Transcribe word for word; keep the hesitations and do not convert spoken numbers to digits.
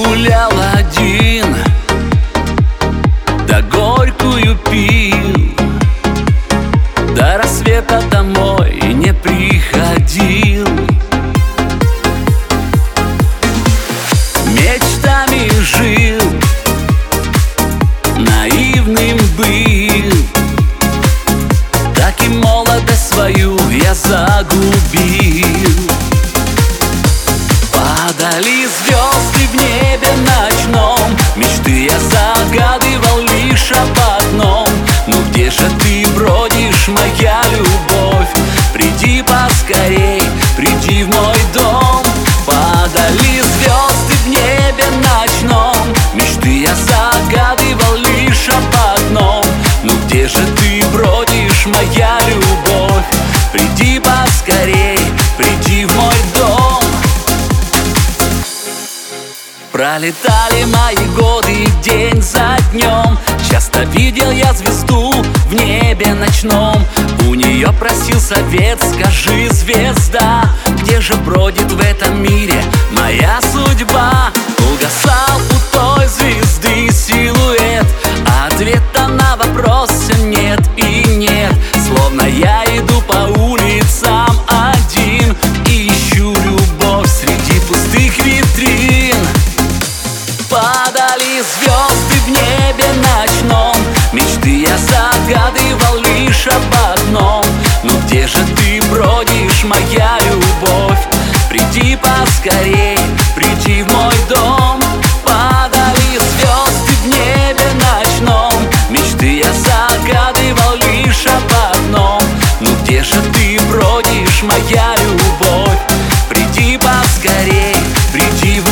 гулял один, да горькую пил, до рассвета домой не приходил. Мечтами жил, наивным был, так и молодость свою я загубил. Падали звезды в небе ночном, мечты я загадывал лишь об одном. Ну где же ты бродишь, моя любовь? Приди поскорей, приди в мой дом. Падали звезды в небе ночном, мечты я загадывал лишь об одном. Ну где же ты бродишь, моя любовь? Приди поскорей, приди в мой дом. Пролетали мои годы день за днем, часто видел я звезду в небе ночном. У нее просил совет: скажи, звезда, где же бродит в этом мире моя судьба? Угасал у той звезды силуэт, ответа на вопрос все нет и нет. Словно я иду по улицам один и ищу любовь среди пустых витрин. Падали звезды в небе ночном, мечты я загадывал лишь об одном. Ну где же ты бродишь, моя любовь? Приди поскорей, приди в мой дом. Падали звезды в небе ночном, мечты я загадывал лишь об одном. Ну где же ты бродишь, моя любовь? Приди поскорей, приди в